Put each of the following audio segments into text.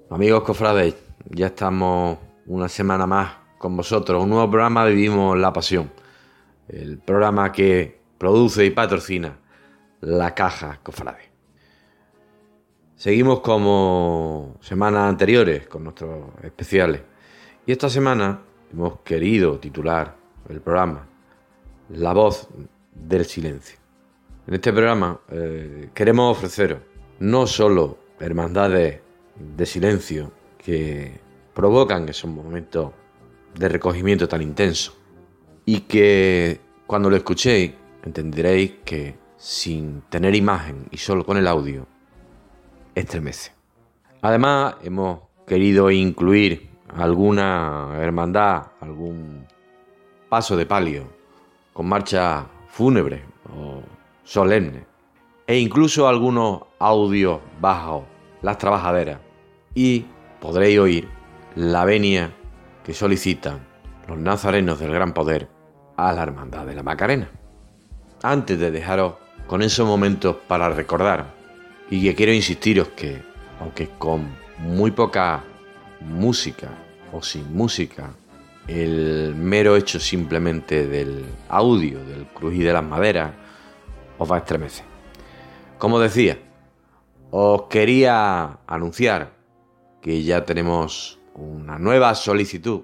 Amigos cofrades, ya estamos una semana más con vosotros. Un nuevo programa de Vivimos la Pasión. El programa que produce y patrocina La Caja Cofrade. Seguimos como semanas anteriores con nuestros especiales. Y esta semana hemos querido titular el programa La Voz del Silencio. En este programa queremos ofreceros no solo hermandades de silencio que provocan esos momentos de recogimiento tan intenso y que cuando lo escuchéis entenderéis que sin tener imagen y solo con el audio estremece. Además hemos querido incluir alguna hermandad, algún paso de palio con marcha fúnebre o solemne e incluso algunos audios bajo las trabajaderas, y podréis oír la venia que solicitan los nazarenos del Gran Poder a la Hermandad de la Macarena. Antes de dejaros con esos momentos para recordar, y que quiero insistiros que, aunque con muy poca música o sin música, el mero hecho simplemente del audio, del crujir de las maderas, os va a estremecer. Como decía, os quería anunciar que ya tenemos una nueva solicitud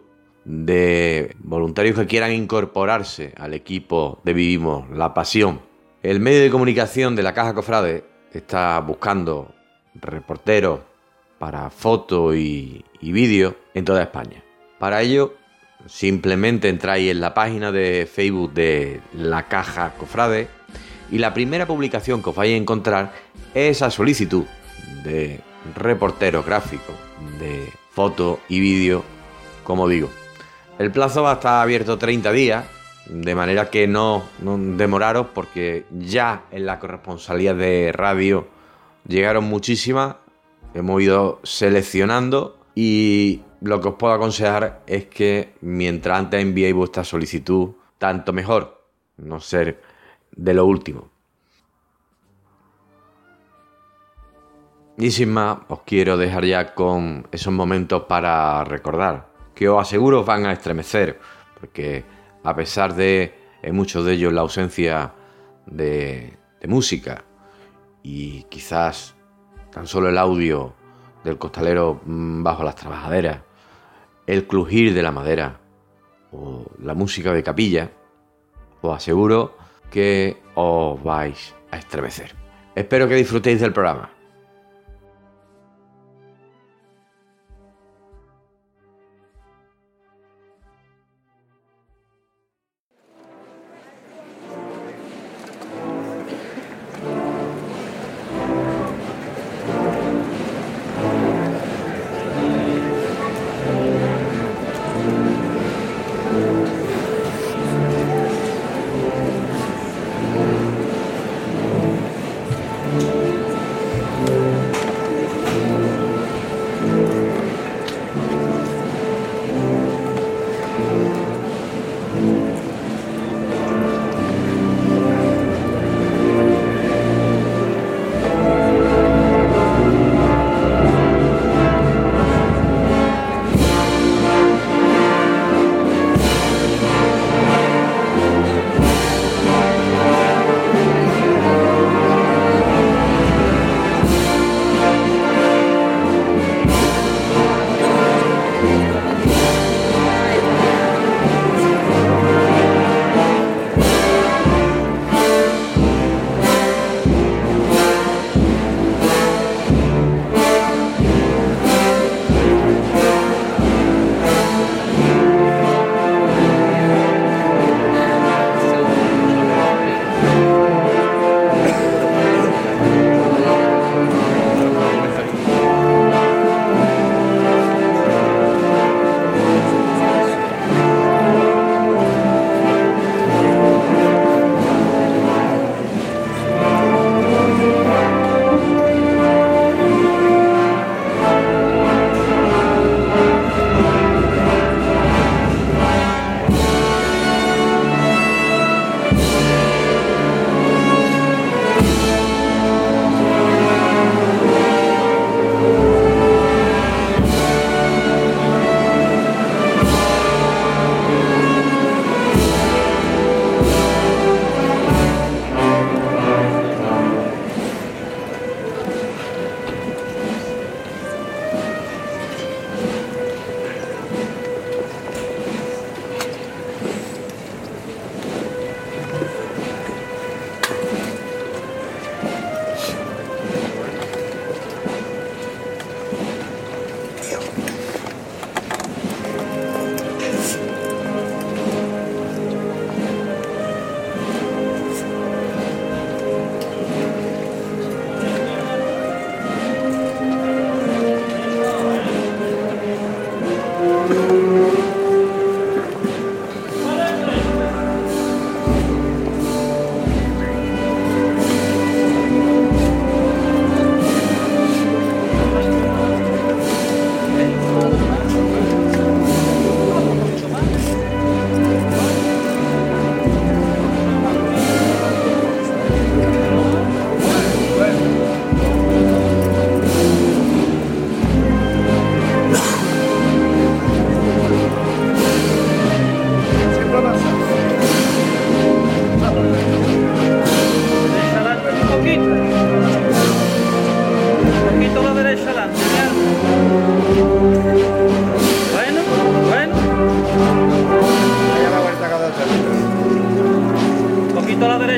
de voluntarios que quieran incorporarse al equipo de Vivimos la Pasión. El medio de comunicación de la Caja Cofrade está buscando reporteros para foto y vídeo en toda España. Para ello, simplemente entráis en la página de Facebook de la Caja Cofrade y la primera publicación que os vais a encontrar es esa solicitud de reportero gráfico, de foto y vídeo, como digo. El plazo va a estar abierto 30 días, de manera que no demoraros, porque ya en la corresponsalía de radio llegaron muchísimas, hemos ido seleccionando, y lo que os puedo aconsejar es que mientras antes enviéis vuestra solicitud, tanto mejor, no ser de lo último. Y sin más, os quiero dejar ya con esos momentos para recordar, que os aseguro os van a estremecer, porque a pesar de, en muchos de ellos, la ausencia de música y quizás tan solo el audio del costalero bajo las trabajaderas, el crujir de la madera o la música de capilla, os aseguro que os vais a estremecer. Espero que disfrutéis del programa.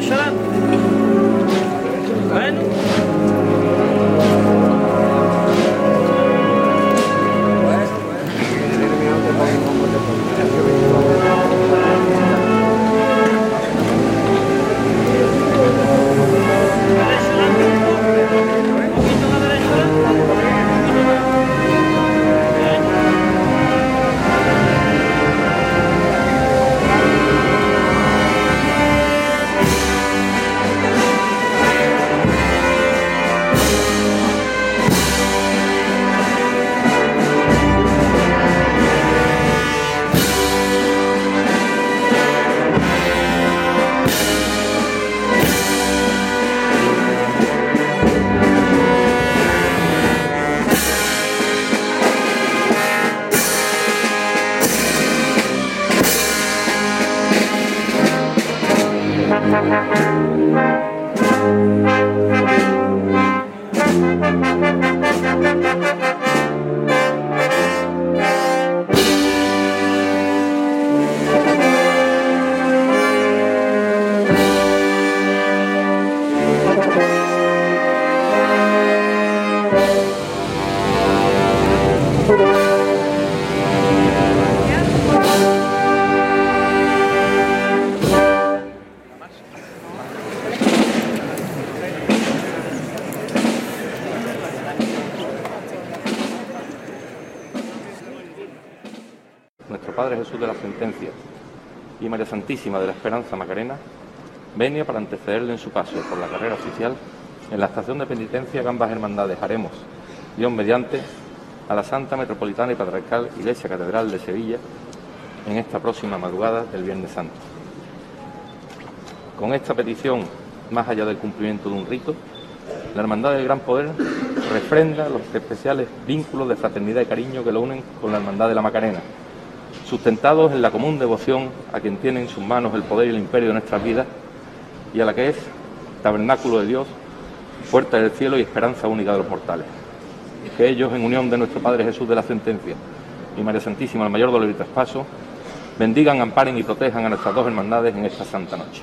derecho adelante. Bueno. Nuestro Padre Jesús de la Sentencia y María Santísima de la Esperanza Macarena, venia para antecederle en su paso por la carrera oficial en la estación de penitencia que ambas hermandades haremos, Dios mediante, a la Santa Metropolitana y Patriarcal Iglesia Catedral de Sevilla en esta próxima madrugada del Viernes Santo. Con esta petición, más allá del cumplimiento de un rito, la Hermandad del Gran Poder refrenda los especiales vínculos de fraternidad y cariño que lo unen con la Hermandad de la Macarena, sustentados en la común devoción a quien tiene en sus manos el poder y el imperio de nuestras vidas y a la que es tabernáculo de Dios, puerta del cielo y esperanza única de los mortales. Que ellos, en unión de nuestro Padre Jesús de la Sentencia y María Santísima, el mayor dolor y traspaso, bendigan, amparen y protejan a nuestras dos hermandades en esta santa noche.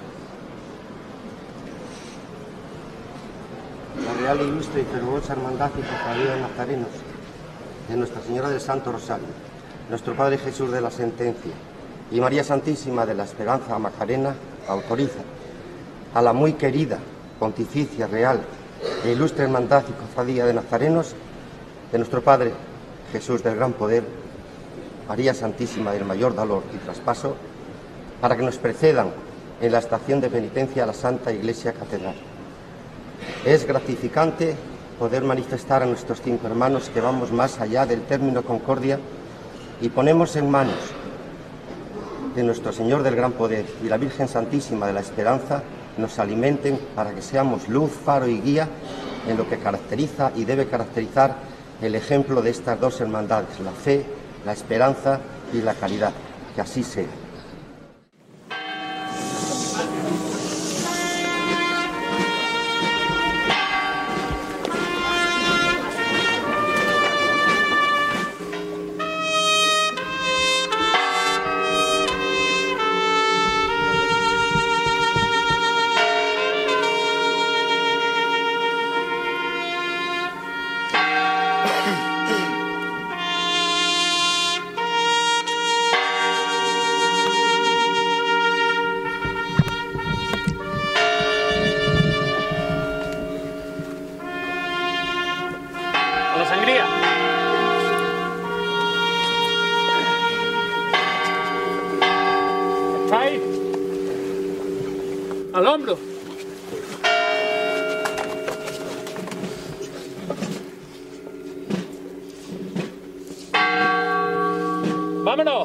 La Real, Ilustre y Fervorosa Hermandad y Cofradía de Nazarenos de Nuestra Señora del Santo Rosario, nuestro Padre Jesús de la Sentencia y María Santísima de la Esperanza Macarena autoriza a la muy querida Pontificia Real e Ilustre Hermandad y Cofradía de Nazarenos de nuestro Padre Jesús del Gran Poder, María Santísima del Mayor Dolor y Traspaso, para que nos precedan en la estación de penitencia a la Santa Iglesia Catedral. Es gratificante poder manifestar a nuestros 5 hermanos que vamos más allá del término concordia y ponemos en manos de nuestro Señor del Gran Poder y la Virgen Santísima de la Esperanza nos alimenten para que seamos luz, faro y guía en lo que caracteriza y debe caracterizar el ejemplo de estas dos hermandades, la fe, la esperanza y la caridad. Que así sea. Al hombro. Vámonos.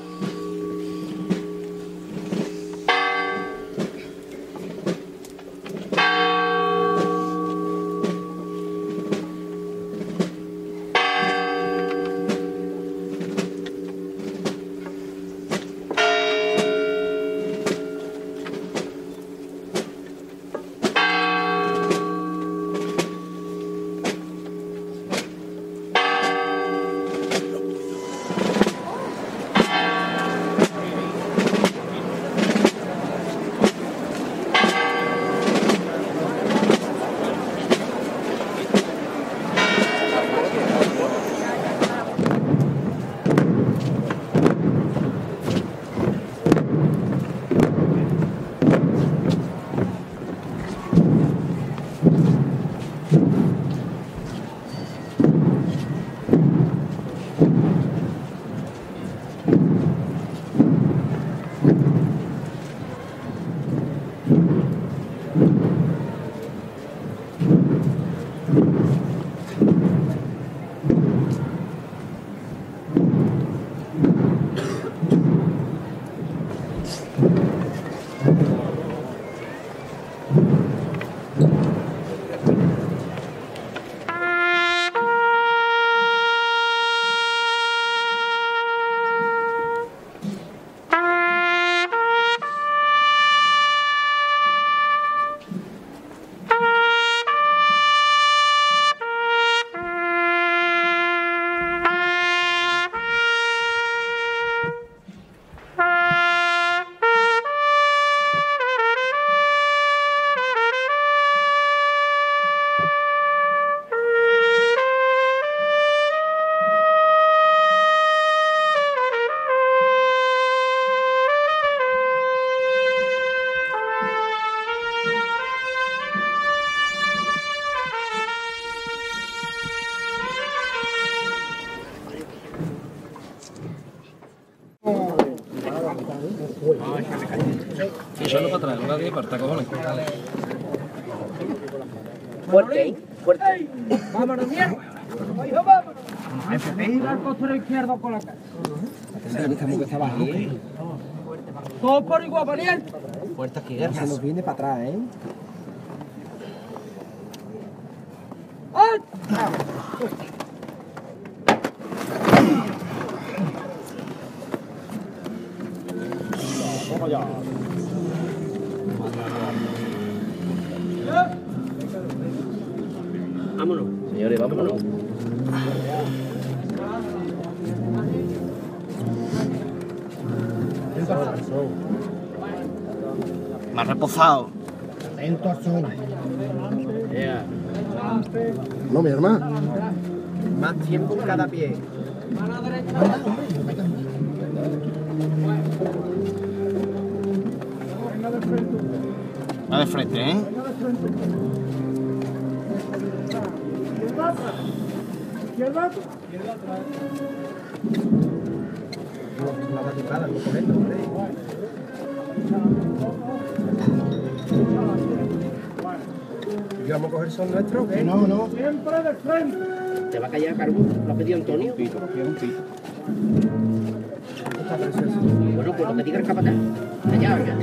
Echarlo para atrás, no de aparta, cojones. Fuerte, fuerte. ¡Vámonos, mierda! ¡Hijo, vámonos! Ir al costero izquierdo con la cara. Estamos que estaba ahí. Todos por igual, valiente. Fuerte aquí, guerra. Se nos viene para atrás, ¿eh? ¡Ay! Vamos allá. Vámonos. Señores, vámonos. Más reposado. Atento al sol. Yeah. No, mi hermano. Más tiempo en cada pie. Va de frente, ¿eh? ¿Izquierda? La batucada, no correcto, hombre. ¿Y vamos a coger son nuestro o qué? No, no. Siempre de frente. ¿Te va a callar carbón? ¿Lo ha pedido Antonio? Pito, un pito. Está precioso. Bueno, pues lo que diga el capataz. Allá, ya.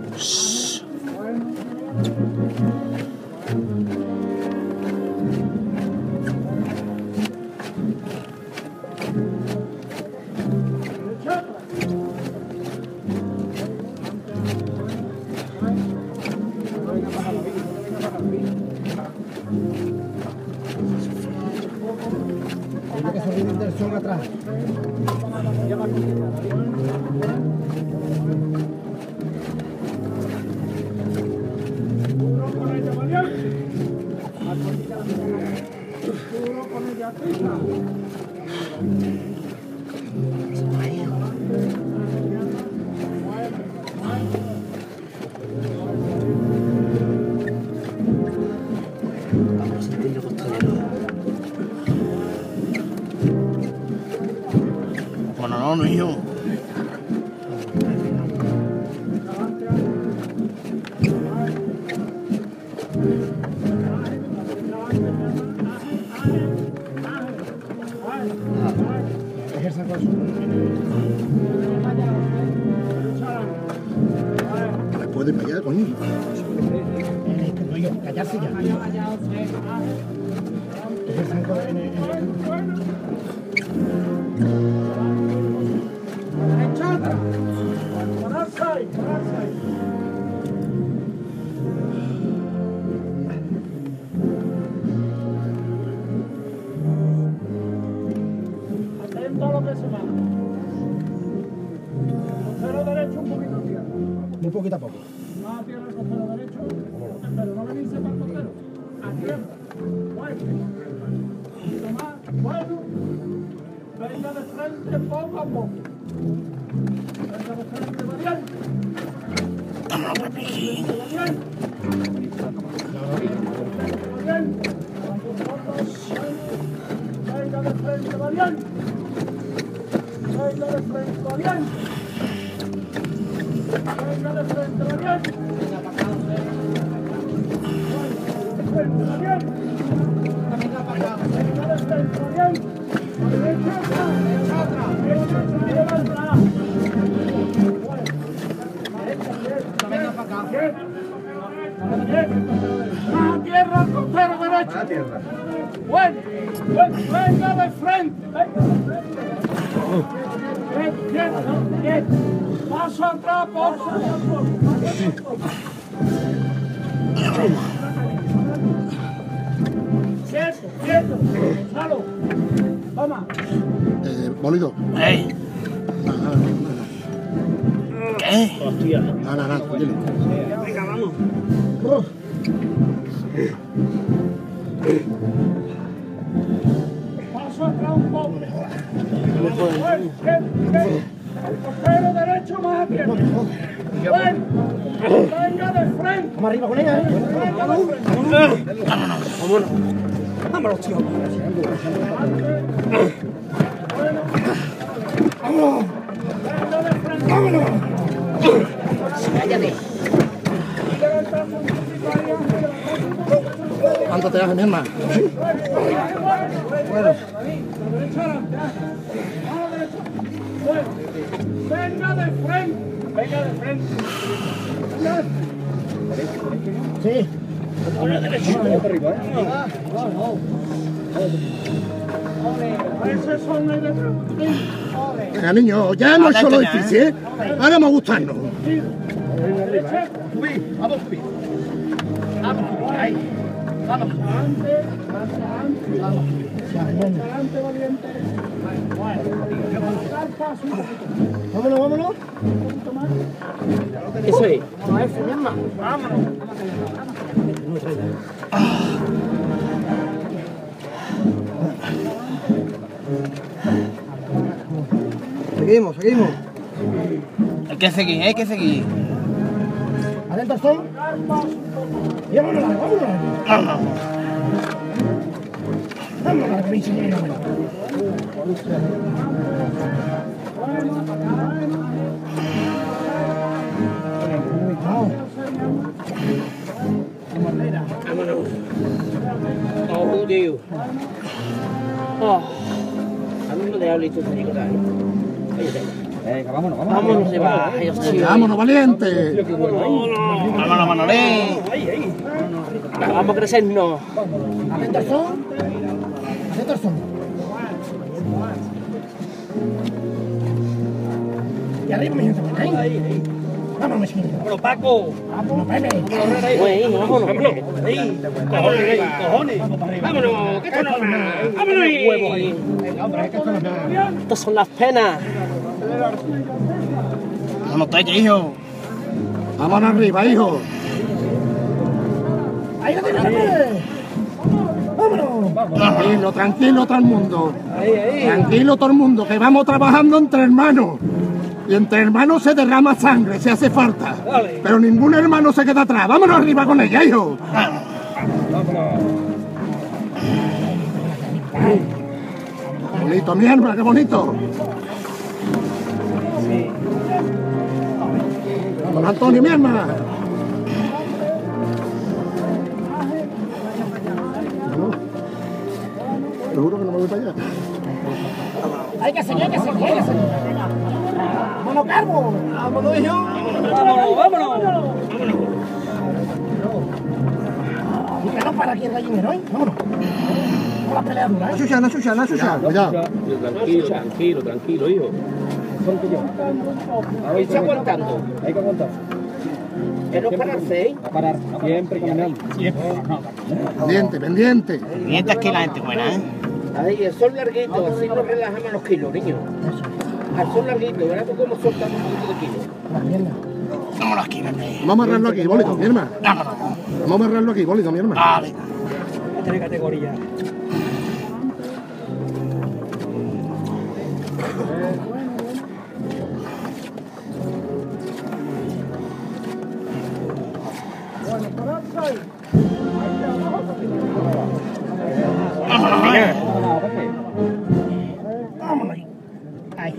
Tiene que salir del sol atrás. Uno con ella, valiente. Uno con ella, arriba. Vamos a sentirlo costalero. Bueno, no, no, hijo. Ejerza con su... ¿Me puede pegar, coño? Que no, yo, callarse ya. Ejerzan con... Derecha atrás. Pararse ahí, pararse ahí. Atento a lo que se va. Costero derecho un poquito a tierra. Muy poquito a poco. Más a tierra el costero derecho. Pero no venirse para el costero. A tierra. Fuerte. Tomás, bueno. Venga de frente poco a poco. Venga de frente, valiente. Vámonos, Pepe. Valiente. Valiente. Venga de frente, valiente. Venga de frente, valiente. Venga de frente, valiente. Venga para acá, de frente, valiente. Venga para acá. Venga de frente, valiente. Derecha atrás. Derecha atrás. Derecha atrás. Más tierra al costero derecho. Bueno, venga de frente. Bien. Paso atrás, por favor. Quieto. Gonzalo. Toma. Bolido. ¿Qué? Hostia. Nada, tranquilo. Venga, vamos. Paso atrás un poco. El costero derecho más abierto. Bueno, venga de frente. Vamos arriba con ella, Vámonos. Vámonos, tío. Vámonos. Cállate. ¿Cuánto te das, mi hermano? Bueno. Venga de frente. Sí. Ese son el de Venga, niño, ya no es solo difícil, ¿eh? Ahora vamos a gustarnos. Adelante, valiente. Vámonos. Eso es. Vámonos. Seguimos. Hay que seguir. Adentro son. Y vámonos. Vámonos, mi señor. Vámonos. Oh, Dios. A mí no te hablo y tú te digo, dale. Venga, vámonos. Vámonos, se va. Vámonos, valiente. Vámonos, Manolín. Vamos a crecernos. Adentro son. Y arriba, mi gente. Vámonos, mi señor. Vámonos, Paco. Vámonos, Pepe. Vámonos. Cojones. Vámonos. Que esto no es. Vámonos. Estas son las penas. Vámonos, te hijo. Vámonos arriba, hijo. Ahí lo tienes. Vámonos. Tranquilo todo el mundo. Tranquilo todo el mundo, que vamos trabajando entre hermanos. Y entre hermanos se derrama sangre, si hace falta. Pero ningún hermano se queda atrás. Vámonos arriba con ella, hijo. Bonito, mi hermano, qué bonito. Vamos, Antonio, mi hermano. Seguro que no me voy para allá. Hay que seguir. Vámonos, Carbo. Vámonos, hijo. Vámonos. Y que no para aquí el gallinero, ¿eh? Vámonos. Vamos a la pelea dura, ¿eh? Susana. Cuidado. Tranquilo, hijo. Está aguantando. Hay que aguantar. Que no pararse, ¿eh? A parar, siempre caminando. Pendiente. Mientras que la gente buena, ¿eh? Ahí, el sol larguito, así nos relajamos los kilos, niños. Al sol larguito, verás tú cómo soltamos un poquito de kilos. Vámonos aquí, vete. Vamos a amarrarlo aquí, bólido, mi hermano. Vámonos. Vamos a amarrarlo aquí, bólido, mi hermano. Vale. Tiene categoría. Vámonos ahí. Ahí.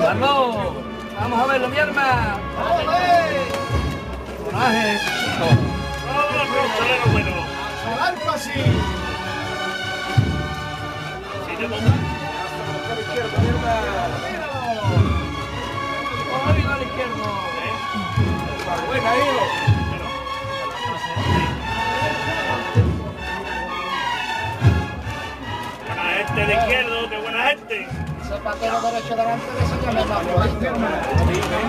¡Vamos! ¡Vamos a verlo, mi hermano! ¡Coraje! ¡Vamos, costalero bueno! ¡Al arco así! ¡Sí, de bomba! ¡A la izquierda, mi hermano! ¡Míralo! ¡Ay, a la izquierda! ¡Buena, hijo! Buena gente de izquierdo, qué buena gente. Ese patero derecho delante de ese ya me va.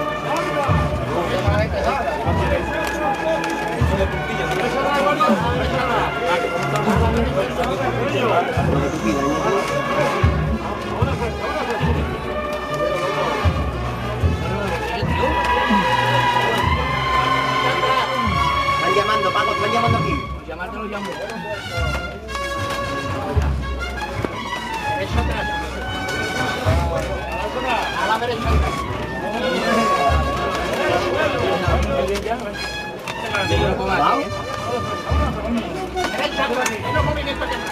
Están llamando, Paco, están llamando aquí. Llamarte lo llamo. Derecha atrás. A la derecha atrás. Derecha atrás. No movimiento que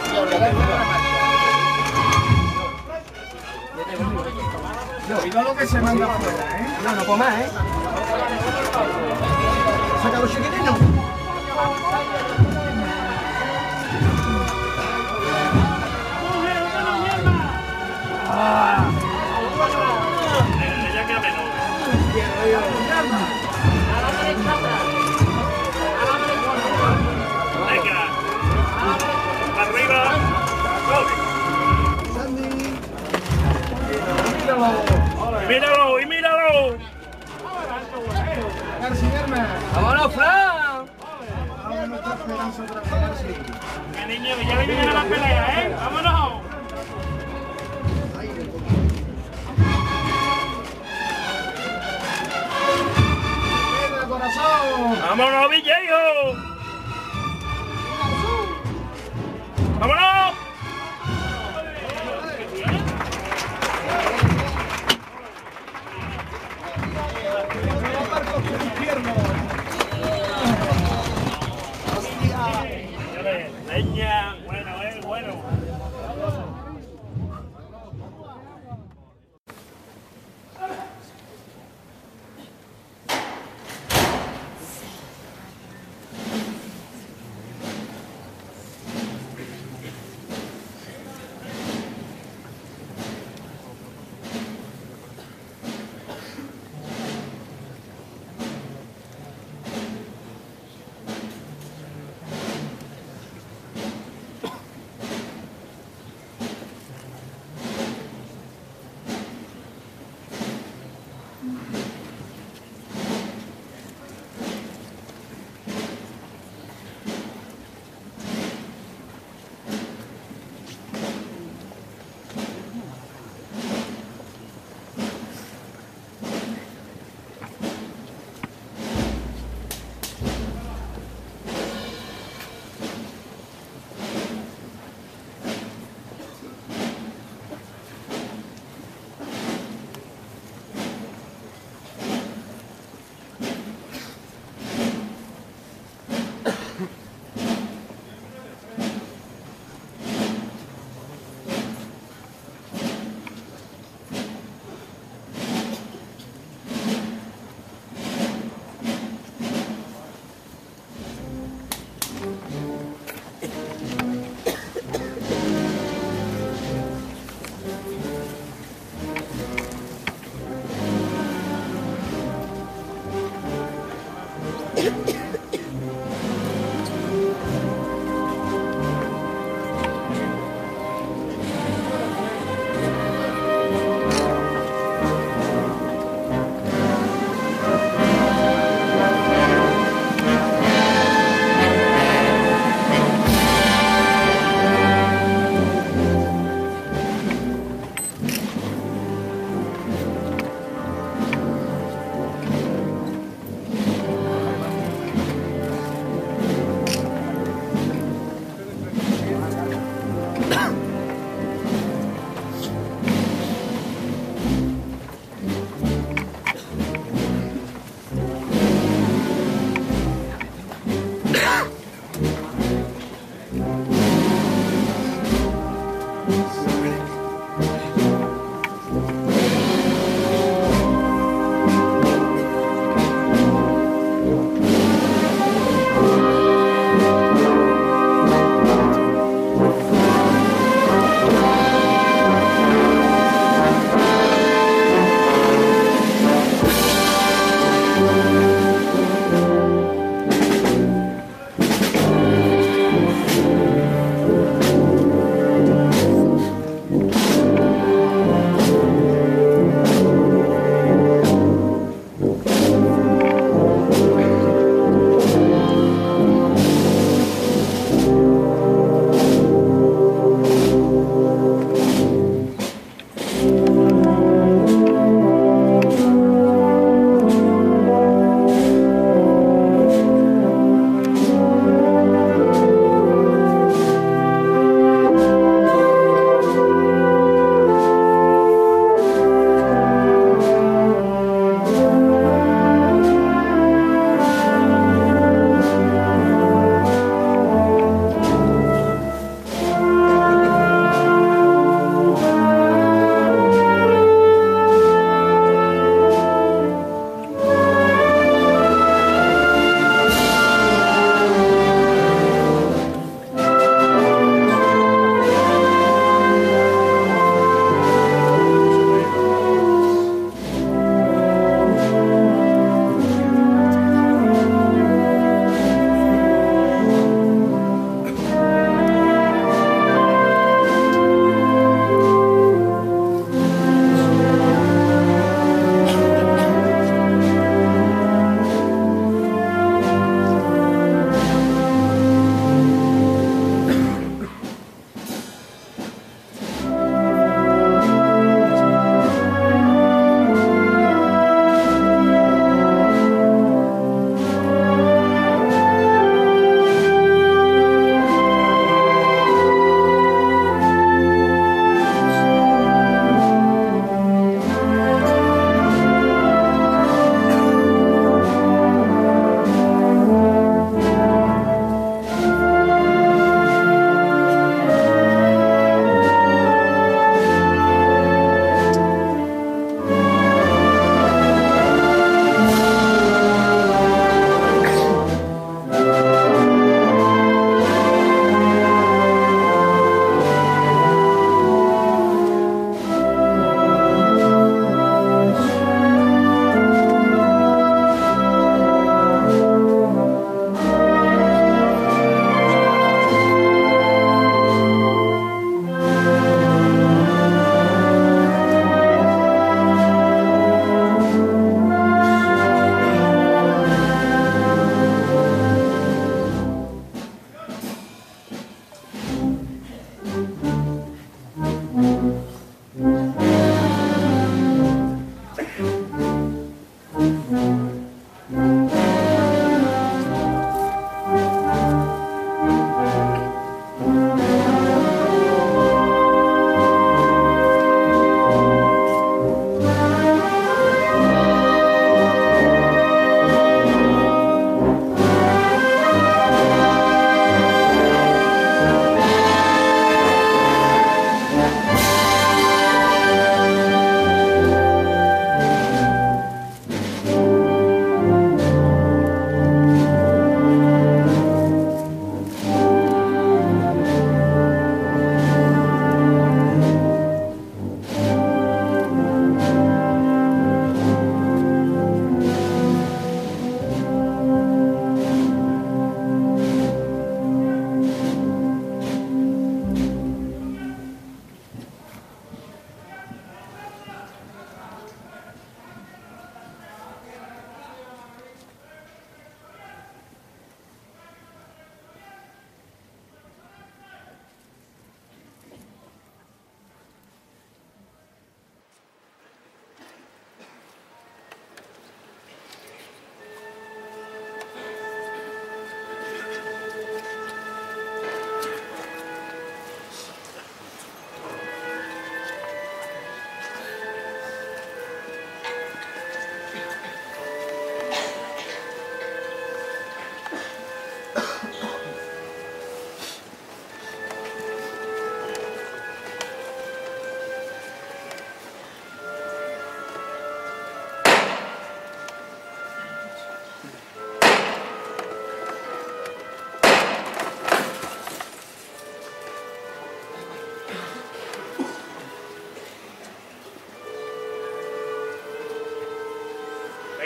Cuidado lo que se manda afuera, ¿eh? no puedo más, ¿eh? Saca los chiquitinos. Ya queda menos. Venga. Arriba. ¡Míralo! ¡Y míralo! ¡Vámonos, Fran! ¡Qué niño! ¡Ya viene a la pelea, eh! ¡Vámonos! ¡Vámonos, Villejo! ¡Vámonos! Leña, bueno, bueno.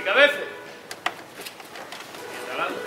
cabeza. Adelante.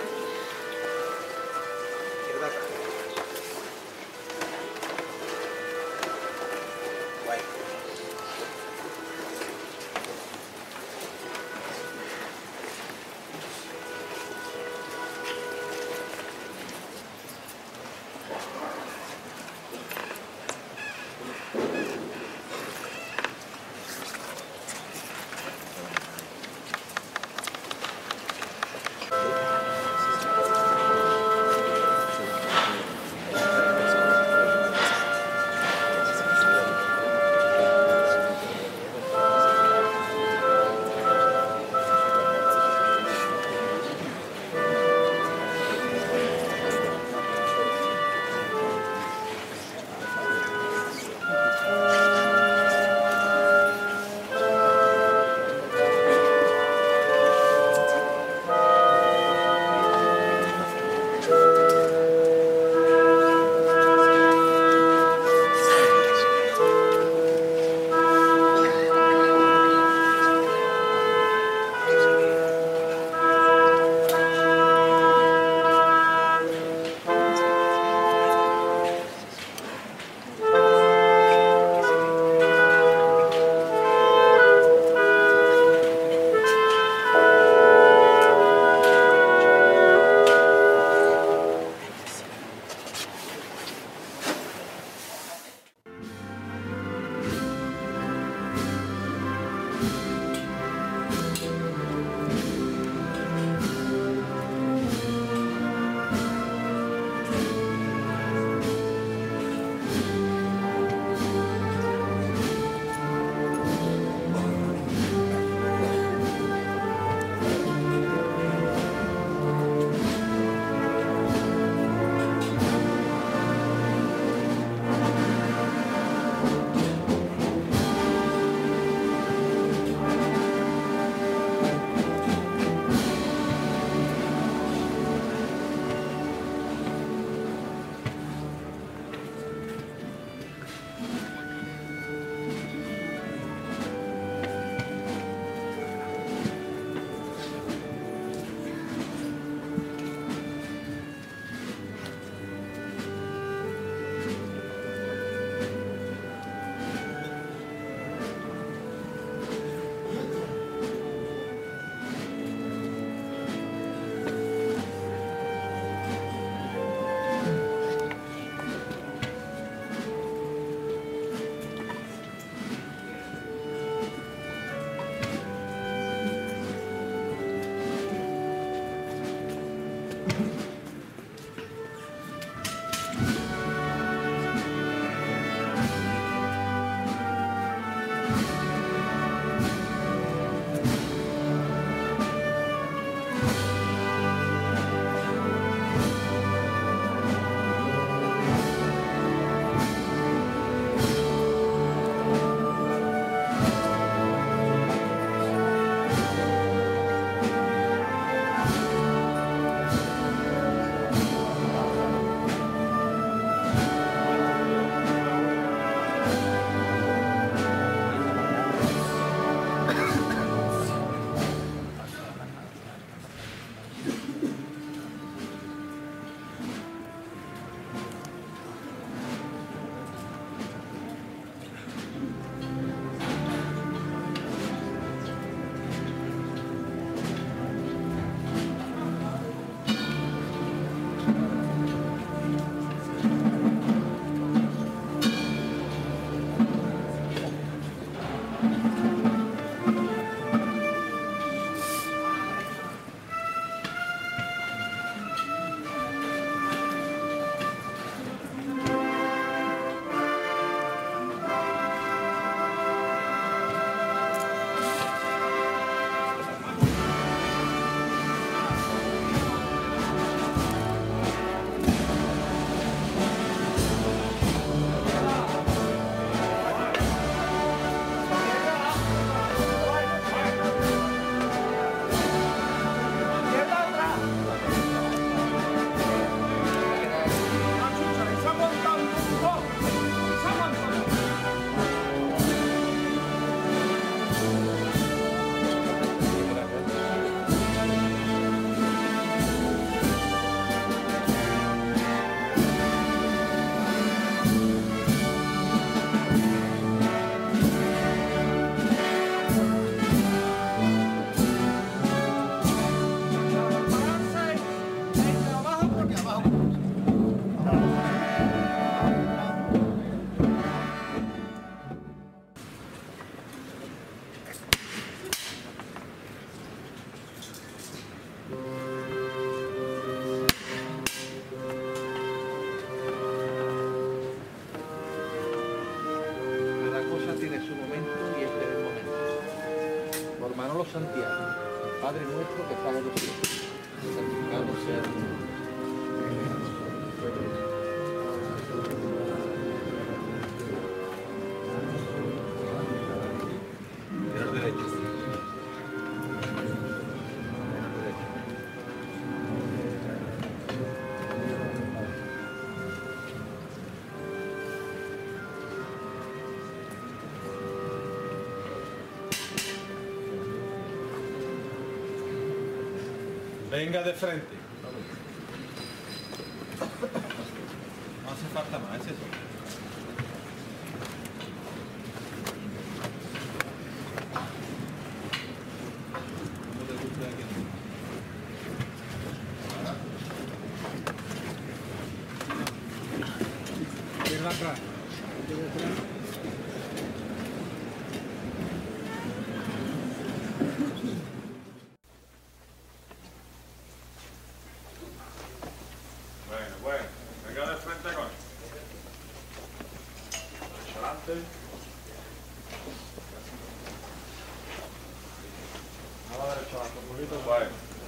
tiene su momento y este es el momento. Por Manolo Santiago, el Padre nuestro que está en los cielos, santificado sea tu nombre. Venga de frente. No hace falta más, es eso. ¿Cómo te gusta aquí? Ven atrás. Bueno, venga de frente con él. Derecho adelante. A la derecha adelante, un poquito. Bueno.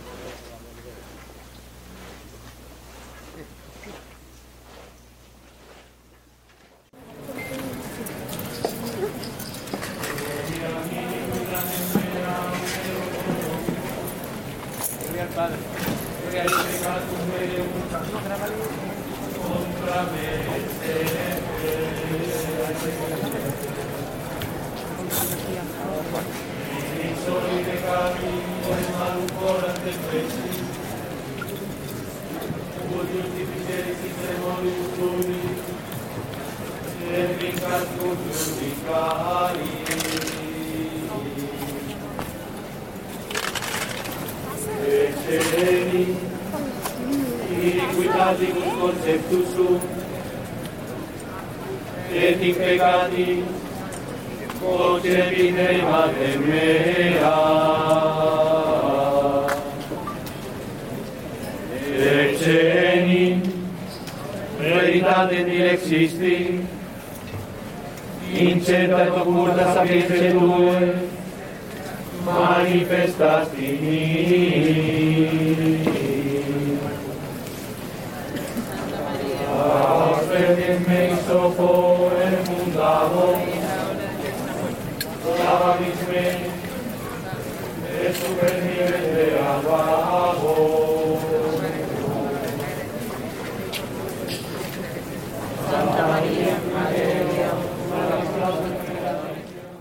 Iniquitatis conceptus sum, et in peccati concepite Mater mea. Exceni, veritate dilexisti, incerta et occulta sapientiae tue, manifestasti mi. Me hizo por el mundado, daba mis me, de super nivel de abajo. Santa María, Madre de Dios, para nosotros pecadores.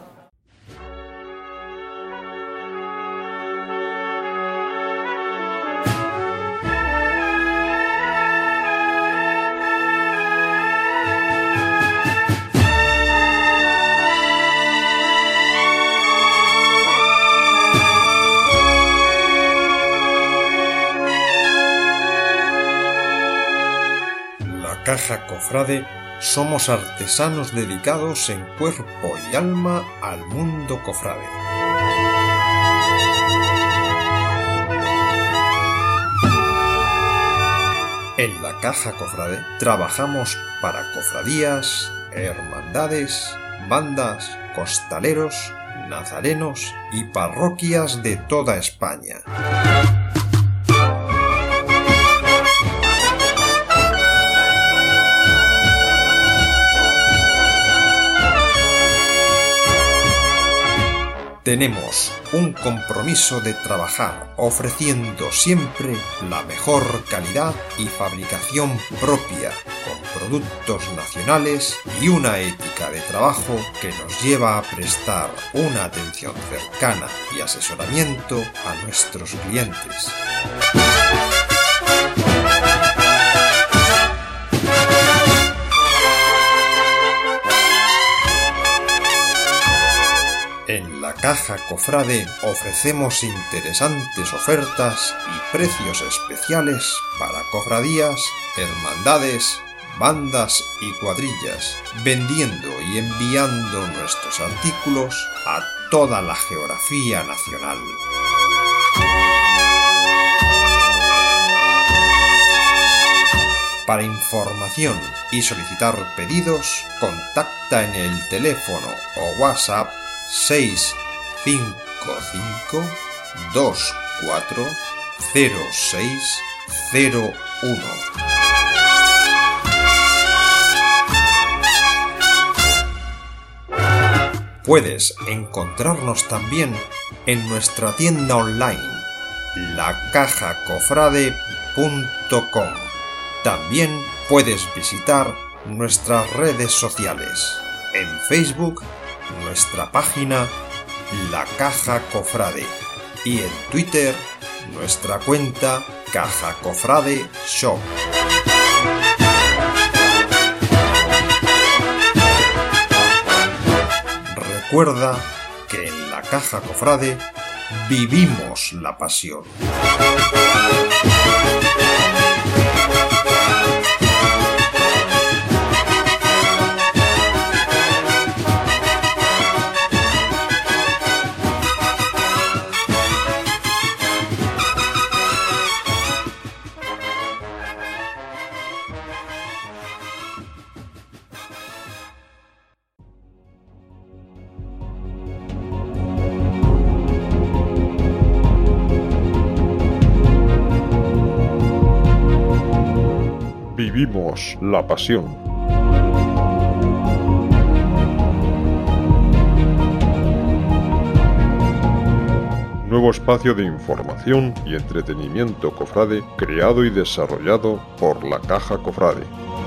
Caja Cofrade somos artesanos dedicados en cuerpo y alma al mundo cofrade. En la Caja Cofrade trabajamos para cofradías, hermandades, bandas, costaleros, nazarenos y parroquias de toda España. Tenemos un compromiso de trabajar ofreciendo siempre la mejor calidad y fabricación propia, con productos nacionales y una ética de trabajo que nos lleva a prestar una atención cercana y asesoramiento a nuestros clientes. En la Caja Cofrade ofrecemos interesantes ofertas y precios especiales para cofradías, hermandades, bandas y cuadrillas, vendiendo y enviando nuestros artículos a toda la geografía nacional. Para información y solicitar pedidos, contacta en el teléfono o WhatsApp 655 24 0601. Puedes encontrarnos también en nuestra tienda online, lacajacofrade.com. También puedes visitar nuestras redes sociales. En Facebook, nuestra página La Caja Cofrade, y en Twitter, nuestra cuenta Caja Cofrade Shop. Recuerda que en La Caja Cofrade vivimos la pasión. Vivimos la pasión. Nuevo espacio de información y entretenimiento cofrade creado y desarrollado por La Caja Cofrade.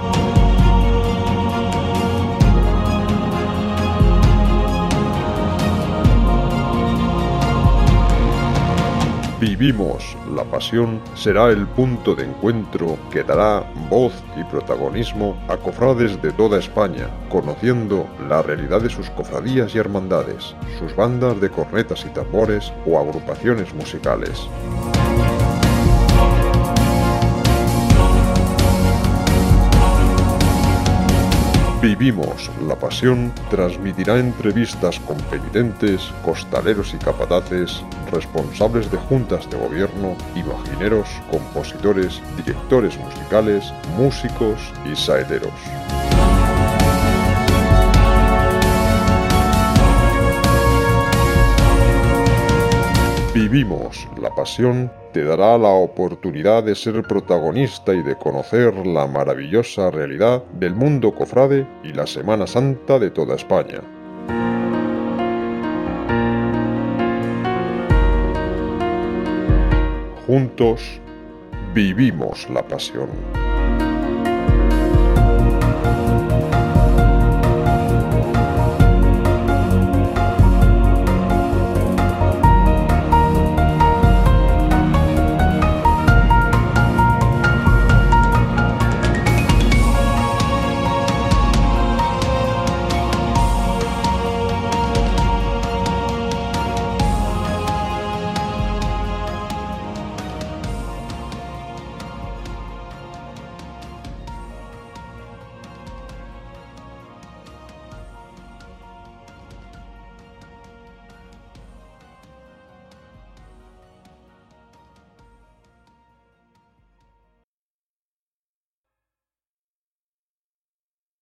Vivimos la pasión será el punto de encuentro que dará voz y protagonismo a cofrades de toda España, conociendo la realidad de sus cofradías y hermandades, sus bandas de cornetas y tambores o agrupaciones musicales. Vivimos la pasión transmitirá entrevistas con penitentes, costaleros y capataces, responsables de juntas de gobierno, imagineros, compositores, directores musicales, músicos y saeteros. Vivimos la pasión te dará la oportunidad de ser protagonista y de conocer la maravillosa realidad del mundo cofrade y la Semana Santa de toda España. Juntos vivimos la pasión.